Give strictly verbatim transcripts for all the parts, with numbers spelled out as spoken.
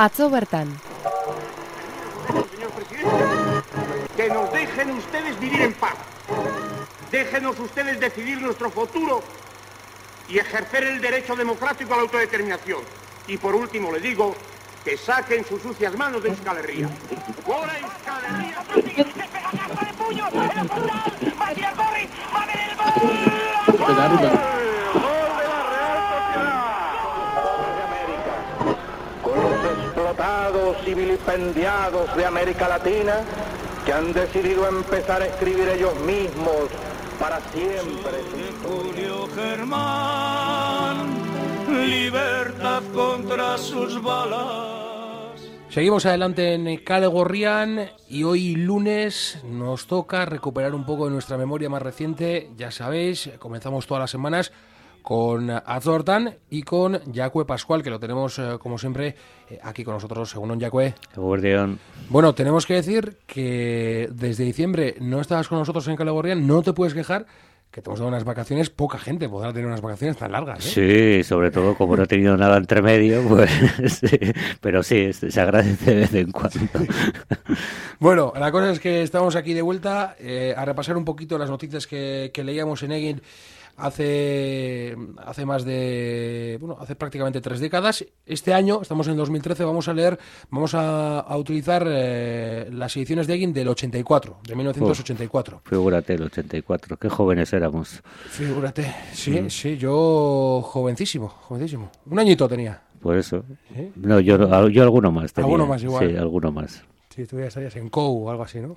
Atzo bertan. Señor presidente, que nos dejen ustedes vivir en paz. Déjenos ustedes decidir nuestro futuro y ejercer el derecho democrático a la autodeterminación. Y por último le digo que saquen sus sucias manos de Euskal Herria. ¡Fuera Euskal Herria! de puño! ¡En la frontal! ¡Matías Borri! ¡Va a ver el gol! ¡Gol de la Real Sociedad de América! Con los explotados y vilipendiados de América Latina que han decidido empezar a escribir ellos mismos para siempre. Julio Germán, libertad contra sus balas. Seguimos adelante en Kale Gorrian y hoy lunes nos toca recuperar un poco de nuestra memoria más reciente. Ya sabéis, comenzamos todas las semanas con Atzo bertan y con Jacue Pascual, que lo tenemos, eh, como siempre, eh, aquí con nosotros. Según Jacue. Bueno, tenemos que decir que desde diciembre no estabas con nosotros en Kale Gorrian, no te puedes quejar, que te hemos dado unas vacaciones, poca gente podrá tener unas vacaciones tan largas, ¿eh? Sí, sobre todo como no he tenido nada entre medio, pues sí, pero sí, se agradece de vez en cuando. Bueno, la cosa es que estamos aquí de vuelta eh, a repasar un poquito las noticias que, que leíamos en Egin hace hace más de, bueno, hace prácticamente tres décadas. Este año, estamos en dos mil trece, vamos a leer, vamos a, a utilizar eh, las ediciones de Egin del ochenta y cuatro, de mil novecientos ochenta y cuatro. Oh, figúrate, el ochenta y cuatro, qué jóvenes éramos. Figúrate, sí, mm. sí, yo jovencísimo, jovencísimo. Un añito tenía. Por eso. ¿Sí? No, yo, yo alguno más tenía. Alguno más igual. Sí, alguno más. Sí, tú ya estarías en C O U o algo así, ¿no?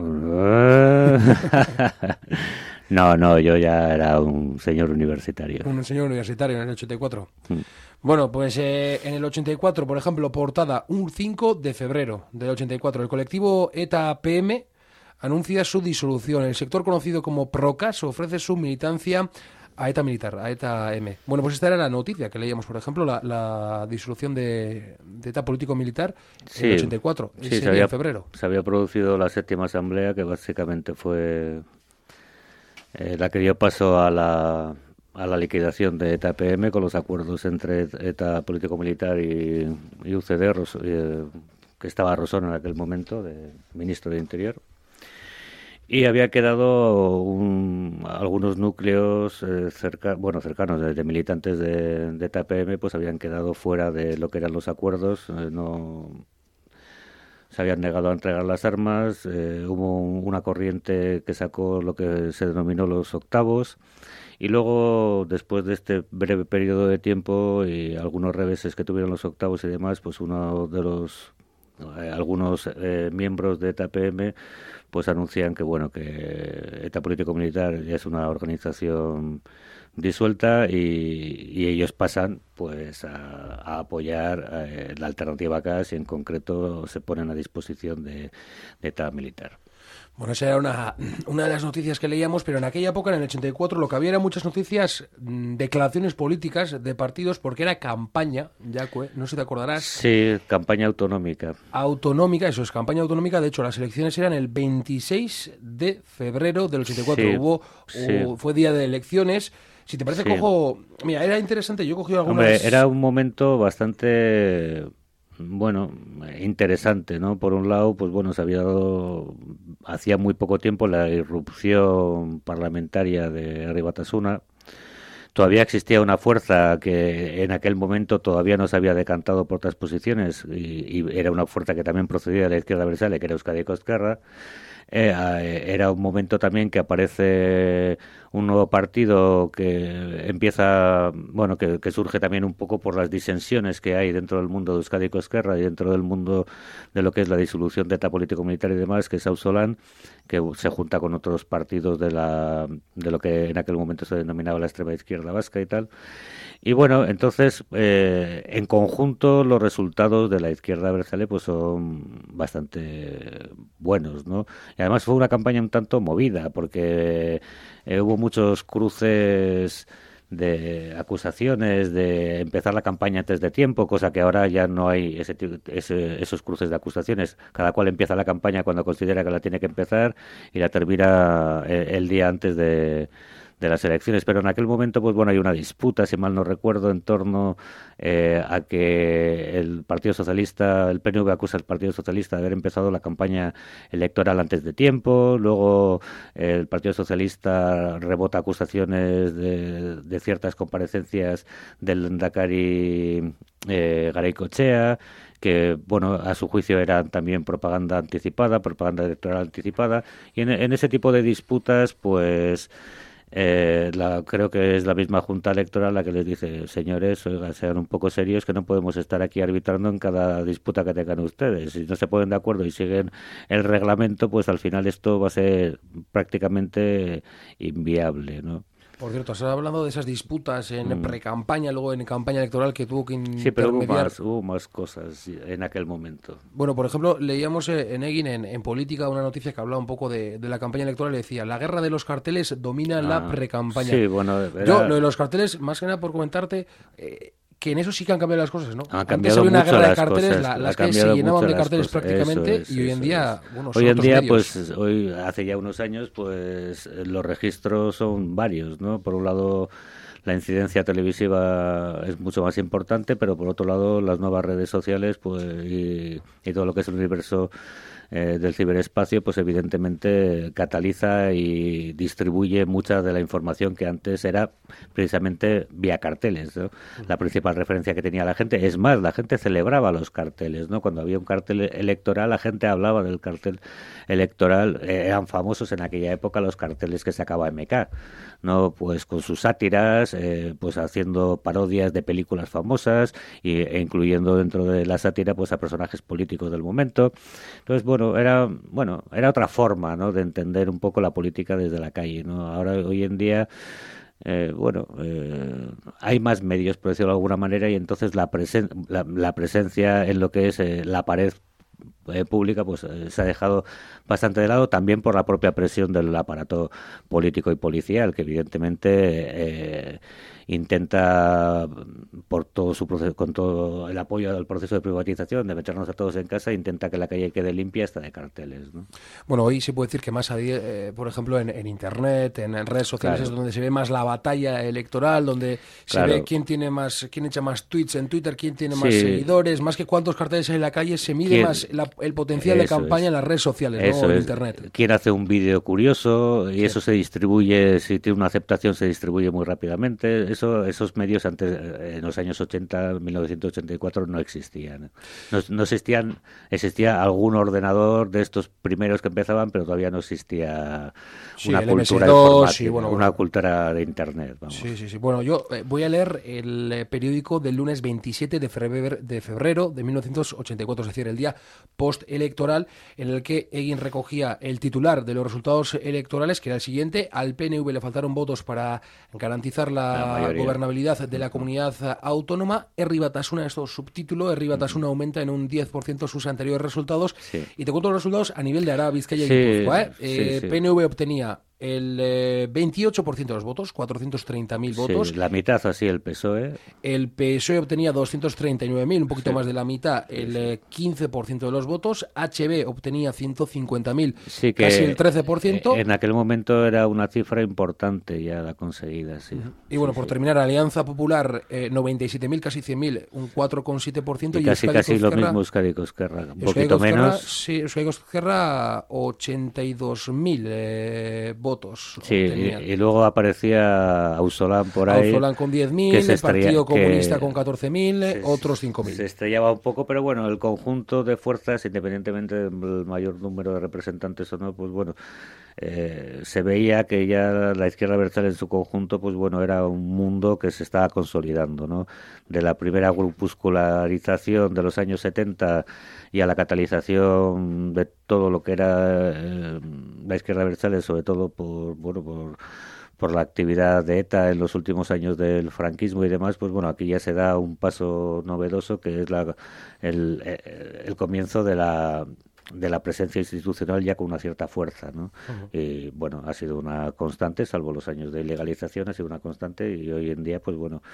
No, no, yo ya era un señor universitario. Un señor universitario en el ochenta y cuatro. Mm. Bueno, pues eh, en el ochenta y cuatro, por ejemplo, portada, un cinco de febrero del ochenta y cuatro, el colectivo ETA P M anuncia su disolución. El sector conocido como PROCAS ofrece su militancia a ETA Militar, a ETA M. Bueno, pues esta era la noticia que leíamos, por ejemplo, la, la disolución de, de ETA político-militar sí, en el ochenta y cuatro, sí, ese se había, en febrero. Se había producido la séptima asamblea, que básicamente fue eh, la que dio paso a la, a la liquidación de ETA P M con los acuerdos entre ETA político-militar y, y U C D, Ros, eh, que estaba Rosón en aquel momento, de ministro de Interior. Y había quedado un, algunos núcleos eh, cerca, bueno, cercanos de, de militantes de, de ETA P M, pues habían quedado fuera de lo que eran los acuerdos, eh, no se habían negado a entregar las armas, eh, hubo una corriente que sacó lo que se denominó los octavos, y luego, después de este breve periodo de tiempo y algunos reveses que tuvieron los octavos y demás, pues uno de los, eh, algunos eh, miembros de ETA P M pues anuncian que bueno que ETA político-militar ya es una organización disuelta y, y ellos pasan pues a, a apoyar eh, la alternativa C A S y en concreto se ponen a disposición de, de ETA militar. Bueno, esa era una, una de las noticias que leíamos, pero en aquella época, en el ochenta y cuatro, lo que había eran muchas noticias, declaraciones políticas de partidos, porque era campaña, Jacue, no sé si te acordarás. Sí, campaña autonómica. Autonómica, eso es, campaña autonómica. De hecho, las elecciones eran el veintiséis de febrero del ochenta y cuatro. Sí, Hubo, sí. hubo, fue día de elecciones. Si te parece, sí. cojo... Mira, era interesante, yo cogí algunas... Hombre, era un momento bastante... bueno, interesante, ¿no? Por un lado, pues bueno, se había dado hacía muy poco tiempo la irrupción parlamentaria de Herri Batasuna. Todavía existía una fuerza que en aquel momento todavía no se había decantado por otras posiciones y, y era una fuerza que también procedía de la izquierda abertzale, que era Euskadiko Ezkerra. Eh, era un momento también que aparece un nuevo partido que empieza, bueno, que, que surge también un poco por las disensiones que hay dentro del mundo de Euskadiko Ezkerra y dentro del mundo de lo que es la disolución de ETA político-militar y demás, que es Auzolan, que se junta con otros partidos de la de lo que en aquel momento se denominaba la extrema izquierda vasca y tal. Y bueno, entonces, eh, en conjunto, los resultados de la izquierda abertzale pues son bastante buenos, ¿no? Y además fue una campaña un tanto movida, porque eh, hubo muchos cruces de acusaciones, de empezar la campaña antes de tiempo, cosa que ahora ya no hay ese, ese, esos cruces de acusaciones. Cada cual empieza la campaña cuando considera que la tiene que empezar y la termina el, el día antes de... de las elecciones. Pero en aquel momento, pues bueno, hay una disputa, si mal no recuerdo, en torno eh, a que el Partido Socialista, el P N V acusa al Partido Socialista de haber empezado la campaña electoral antes de tiempo. Luego eh, el Partido Socialista rebota acusaciones de, de ciertas comparecencias del Lehendakari eh, Garaikoetxea, que, bueno, a su juicio eran también propaganda anticipada, propaganda electoral anticipada, y en, en ese tipo de disputas, pues, eh, la, creo que es la misma Junta Electoral la que les dice, señores, oiga, sean un poco serios, que no podemos estar aquí arbitrando en cada disputa que tengan ustedes. Si no se ponen de acuerdo y siguen el reglamento, pues al final esto va a ser prácticamente inviable, ¿no? Por cierto, estás hablando de esas disputas en mm. pre-campaña, luego en campaña electoral que tuvo que intermediar. Sí, pero hubo más, hubo más cosas en aquel momento. Bueno, por ejemplo, leíamos en Egin, en, en Política, una noticia que hablaba un poco de, de la campaña electoral y decía, la guerra de los carteles domina ah, la pre-campaña. Sí, bueno, era... Yo, lo de los carteles, más que nada por comentarte... Eh, que en eso sí que han cambiado las cosas, ¿no? Han cambiado Antes había una guerra de carteles, cosas, la, las que se llenaban de carteles cosas. prácticamente Es, y hoy en día, es. bueno, son hoy en otros día, medios. pues, hoy hace ya unos años, pues, los registros son varios, ¿no? Por un lado, la incidencia televisiva es mucho más importante, pero por otro lado, las nuevas redes sociales, pues, y, y todo lo que es el universo Eh, del ciberespacio, pues evidentemente cataliza y distribuye mucha de la información que antes era precisamente vía carteles, ¿no? La principal referencia que tenía la gente, es más, la gente celebraba los carteles, ¿no? Cuando había un cartel electoral, la gente hablaba del cartel electoral, eh, eran famosos en aquella época los carteles que sacaba M K, ¿no? Pues con sus sátiras, eh, pues haciendo parodias de películas famosas y, e incluyendo dentro de la sátira pues a personajes políticos del momento. Entonces, bueno, era bueno era otra forma, ¿no?, de entender un poco la política desde la calle, ¿no? Ahora, hoy en día, eh, bueno, eh, hay más medios, por decirlo de alguna manera, y entonces la, presen la, la presencia en lo que es eh, la pared eh, pública, pues eh, se ha dejado bastante de lado, también por la propia presión del aparato político y policial, que evidentemente eh, intenta, por todo su proceso, con todo el apoyo al proceso de privatización, de meternos a todos en casa, intenta que la calle quede limpia hasta de carteles, ¿no? Bueno, hoy se puede decir que más, eh, por ejemplo, en, en Internet, en, en redes sociales, claro, es donde se ve más la batalla electoral, donde claro, se ve quién tiene más, quién echa más tweets en Twitter, quién tiene más sí, seguidores, más que cuántos carteles hay en la calle, se mide ¿quién? más la, el potencial Eso de campaña es. en las redes sociales, eso ¿no? En es. Internet. Quién hace un vídeo curioso y sí, eso se distribuye, si tiene una aceptación se distribuye muy rápidamente. Eso, esos medios antes, en los años ochenta, mil novecientos ochenta y cuatro, no existían. No, no existían, existía algún ordenador de estos primeros que empezaban, pero todavía no existía sí, una cultura informática, bueno, una bueno. cultura de Internet. Vamos. Sí, sí, sí. Bueno, yo eh, voy a leer el eh, periódico del lunes veintisiete de febrero, de febrero de mil novecientos ochenta y cuatro, es decir, el día postelectoral, en el que Egin recogía el titular de los resultados electorales, que era el siguiente: al P N V le faltaron votos para garantizar la, la gobernabilidad de la comunidad autónoma. Herri Batasuna, esto subtítulo, Herri Batasuna aumenta en un diez por ciento sus anteriores resultados. Sí. Y te cuento los resultados a nivel de Araba, Vizcaya y sí, Guipúzcoa, ¿eh? Sí, eh, sí. P N V obtenía el eh, veintiocho por ciento de los votos, cuatrocientos treinta mil votos. Sí, la mitad así el P S O E. El P S O E obtenía doscientos treinta y nueve mil, un poquito sí. más de la mitad, el eh, quince por ciento de los votos. H B obtenía ciento cincuenta mil, sí, que casi el trece por ciento. En aquel momento era una cifra importante ya la conseguida, sí. Uh-huh. Y bueno, sí, por sí. terminar, Alianza Popular, eh, noventa y siete mil, casi cien mil, un cuatro coma siete por ciento. Y, y casi, casi lo mismo Euskadi Cosquerra, un poquito menos. Sí, Euskadi Cosquerra, ochenta y dos mil eh, votos. Sí. Y, y luego aparecía Ausolán por ahí. Ausolán con diez mil, el Partido Comunista con catorce mil, otros cinco mil. Se estrellaba un poco, pero bueno, el conjunto de fuerzas, independientemente del mayor número de representantes o no, pues bueno, eh, se veía que ya la izquierda abertzale en su conjunto, pues bueno, era un mundo que se estaba consolidando, ¿no? De la primera grupuscularización de los años setenta y a la catalización de todo lo que era eh, la izquierda abertzale, sobre todo por bueno por por la actividad de ETA en los últimos años del franquismo y demás, pues bueno, aquí ya se da un paso novedoso que es la el, el comienzo de la de la presencia institucional ya con una cierta fuerza, ¿no? Uh-huh. Y bueno, ha sido una constante, salvo los años de ilegalización, ha sido una constante y hoy en día, pues bueno,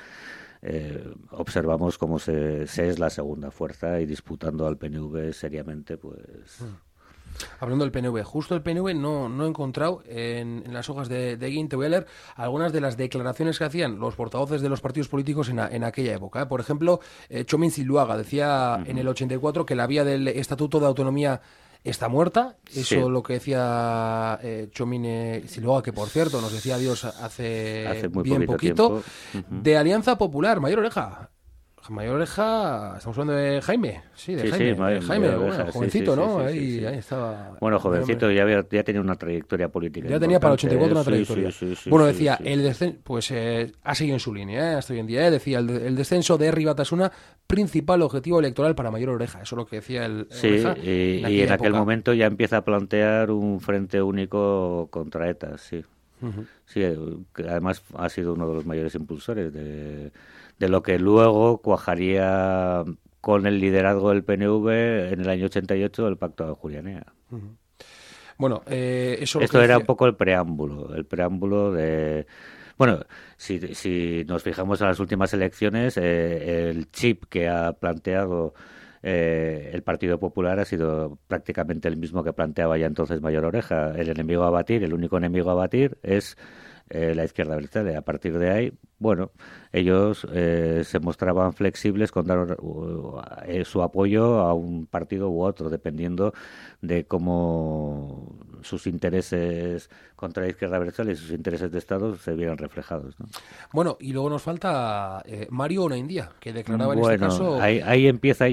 Eh, observamos cómo se, se es la segunda fuerza y disputando al P N V seriamente, pues... Hablando del P N V, justo el P N V no, no he encontrado en, en las hojas de, de Egin, te voy a leer algunas de las declaraciones que hacían los portavoces de los partidos políticos en, a, en aquella época. ¿eh? Por ejemplo, eh, Txomin Zuluaga decía uh-huh. en el ochenta y cuatro que la vía del Estatuto de Autonomía está muerta. Eso sí. Lo que decía eh, Txomin eh, Zuluaga, que por cierto nos decía adiós hace, hace muy bien poquito. Uh-huh. De Alianza Popular, Mayor Oreja. Mayor Oreja, estamos hablando de Jaime, sí, de sí, Jaime, sí, Mayor, Jaime, Mayor bueno, jovencito, sí, sí, ¿no? Sí, ahí, sí, sí. ahí estaba. Bueno, jovencito, ya, había, ya tenía una trayectoria política. Ya tenía para el ochenta y cuatro una trayectoria. Sí, sí, sí, bueno, sí, decía, sí. el descenso, pues eh, ha seguido en su línea, ¿eh? hasta hoy en día, ¿eh? decía, el, el descenso de Herri Batasuna, principal objetivo electoral para Mayor Oreja, eso es lo que decía el Sí, Oreja, y en, y en aquel momento ya empieza a plantear un frente único contra ETA, sí. Uh-huh. Sí, que además ha sido uno de los mayores impulsores de, de lo que luego cuajaría con el liderazgo del P N V en el año ochenta y ocho del Pacto de Ajuria-Enea. Uh-huh. Bueno, eh, eso Esto lo que era decía... un poco el preámbulo, el preámbulo de... Bueno, si, si nos fijamos en las últimas elecciones, eh, el chip que ha planteado eh, el Partido Popular ha sido prácticamente el mismo que planteaba ya entonces Mayor Oreja. El enemigo a batir, el único enemigo a batir es eh, la izquierda abertzale. A partir de ahí, bueno, ellos eh, se mostraban flexibles con dar uh, eh, su apoyo a un partido u otro, dependiendo de cómo sus intereses contra la izquierda abertzale y sus intereses de Estado se vieran reflejados, ¿no? Bueno, y luego nos falta eh, Mario Onaindia, que declaraba en bueno, este caso... Ahí, ahí empieza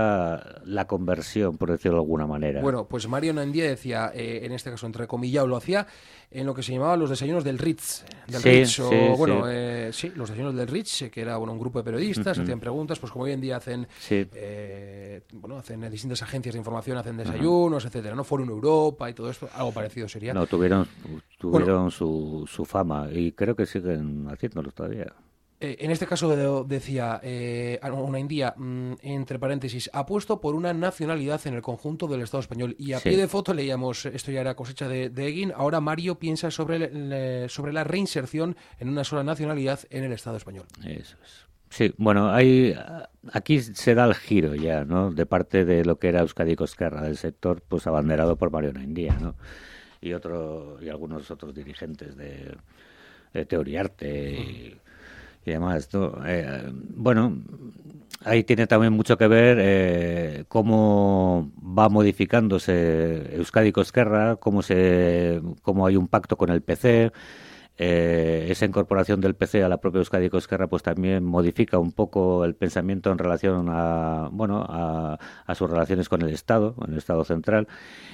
ya la conversión, por decirlo de alguna manera. Bueno, pues Mario Onaindia decía, eh, en este caso, entrecomillado, lo hacía en lo que se llamaba los desayunos del Ritz. Del sí, Ritz o, sí, bueno, sí. Eh, sí, los desayunos del Ritz, que era bueno, un grupo de periodistas, uh-huh. hacían preguntas, pues como hoy en día hacen, sí. eh, bueno, hacen distintas agencias de información, hacen desayunos, uh-huh. etcétera, ¿no? Forum Europa y todo esto, algo parecido sería. No, tuvieron, tuvieron bueno, su, su fama y creo que siguen haciéndolo todavía. Eh, en este caso de, decía eh, Onaindia, mmm, entre paréntesis, apuesto por una nacionalidad en el conjunto del Estado español. Y a sí. pie de foto leíamos, esto ya era cosecha de, de Egin, ahora Mario piensa sobre, le, sobre la reinserción en una sola nacionalidad en el Estado español. Eso es. Sí, bueno, hay, aquí se da el giro ya, ¿no? De parte de lo que era Euskadiko Ezkerra, del sector pues abanderado por Mario Onaindia, ¿no? Y otro y algunos otros dirigentes de, de Teoriarte y, y demás, ¿no? Eh, bueno, ahí tiene también mucho que ver eh, cómo va modificándose Euskadiko Ezkerra, cómo se cómo hay un pacto con el P C. Eh, esa incorporación del P C a la propia Euskadiko Ezkerra pues también modifica un poco el pensamiento en relación a bueno a, a sus relaciones con el Estado, con el Estado central,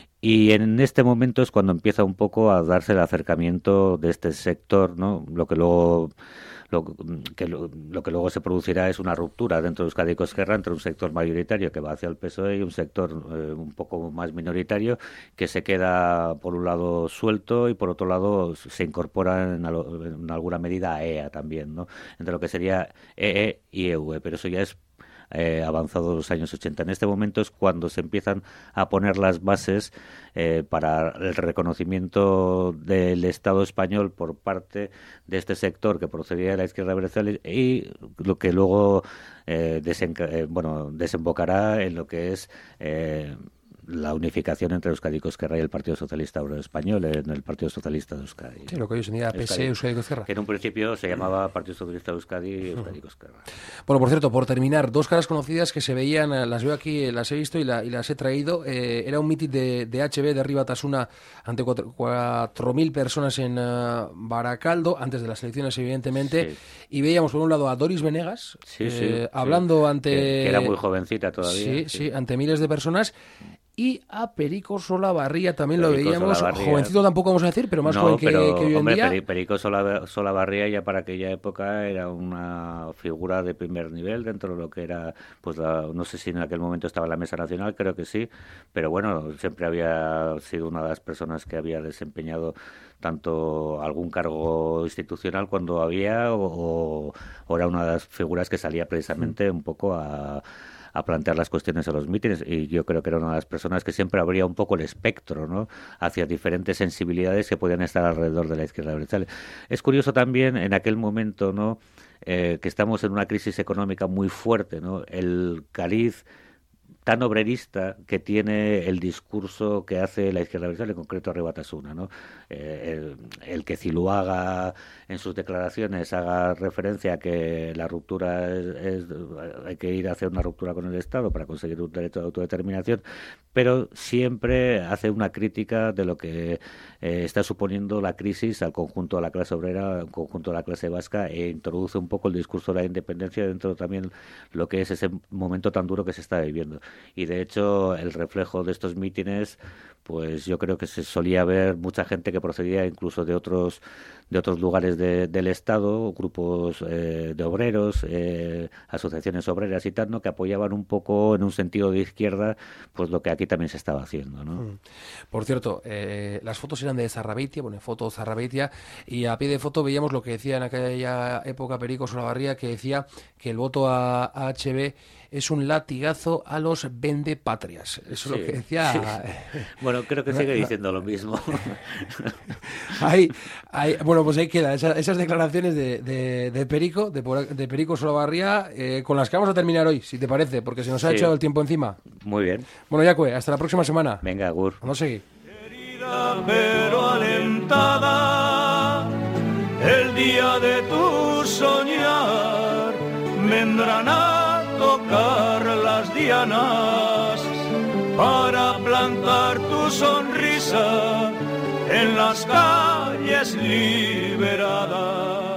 y en este momento es cuando empieza un poco a darse el acercamiento de este sector, ¿no? Lo que luego Lo que, lo, lo que luego se producirá es una ruptura dentro de Euskadiko Ezkerra entre un sector mayoritario que va hacia el P S O E y un sector eh, un poco más minoritario que se queda por un lado suelto y por otro lado se incorpora en, alo, en alguna medida a E A también, ¿no? Entre lo que sería E E y E U E, pero eso ya es Eh, avanzado los años ochenta. En este momento es cuando se empiezan a poner las bases eh, para el reconocimiento del Estado español por parte de este sector que procedía de la izquierda abertzale y lo que luego eh, desenca- eh, bueno, desembocará en lo que es eh, la unificación entre Euskadiko Ezkerra y el Partido Socialista Obrero Español, en el Partido Socialista de Euskadi. Sí, lo que hoy se llama P S E, Euskadiko Ezkerra. Que en un principio se llamaba Partido Socialista de Euskadi y Euskadiko Ezkerra. Bueno, por cierto, por terminar, dos caras conocidas que se veían, las veo aquí, las he visto y, la, y las he traído. Eh, era un mitin de, de H B de Herri Batasuna ante cuatro mil personas en uh, Baracaldo, antes de las elecciones, evidentemente, sí. Y veíamos por un lado a Doris Venegas, sí, eh, sí, hablando sí. ante... Que, que era muy jovencita todavía. Sí, sí, sí, ante miles de personas. Y a Perico Solabarría también Perico lo veíamos, Solabarría. Jovencito tampoco vamos a decir, pero más no, joven que, pero, que hoy en hombre, día. Peri, Perico Solabarría ya para aquella época era una figura de primer nivel dentro de lo que era, pues la, no sé si en aquel momento estaba en la Mesa Nacional, creo que sí, pero bueno, siempre había sido una de las personas que había desempeñado tanto algún cargo institucional cuando había o, o era una de las figuras que salía precisamente un poco a... a plantear las cuestiones a los mítines, y yo creo que era una de las personas que siempre abría un poco el espectro, ¿no?, hacia diferentes sensibilidades que podían estar alrededor de la izquierda abertzale. Es curioso también en aquel momento, ¿no?, eh, que estamos en una crisis económica muy fuerte, ¿no?, el cariz tan obrerista que tiene el discurso que hace la izquierda abertzale, en concreto Herri Batasuna, ¿no? Eh, el, el que Ziluaga en sus declaraciones haga referencia a que la ruptura es, es hay que ir a hacer una ruptura con el Estado para conseguir un derecho de autodeterminación, pero siempre hace una crítica de lo que eh, está suponiendo la crisis al conjunto de la clase obrera, al conjunto de la clase vasca, e introduce un poco el discurso de la independencia dentro también lo que es ese momento tan duro que se está viviendo. Y de hecho el reflejo de estos mítines, pues yo creo que se solía ver mucha gente que procedía incluso de otros de otros lugares de, del Estado, grupos eh, de obreros, eh, asociaciones obreras y tal, ¿no? Que apoyaban un poco en un sentido de izquierda, pues lo que aquí también se estaba haciendo, ¿no? Por cierto, eh, las fotos eran de Zarrabeitia, bueno, foto Zarrabeitia, y a pie de foto veíamos lo que decía en aquella época Perico Solabarría, que decía que el voto a, a H B es un latigazo a los vendepatrias. Eso Sí, es lo que decía. sí. Bueno, creo que sigue diciendo lo mismo. Hay, hay, bueno, pues ahí queda esas, esas declaraciones de, de, de Perico, de, de Perico Solabarría, eh, con las que vamos a terminar hoy, si te parece, porque se nos ha Sí. echado el tiempo encima. Muy bien. Bueno, Yacue, hasta la próxima semana. Venga, Agur. Vamos a seguir. Querida pero alentada, el día de tu soñar vendrán a tocar las dianas para plantar tu sonrisa en las calles liberadas.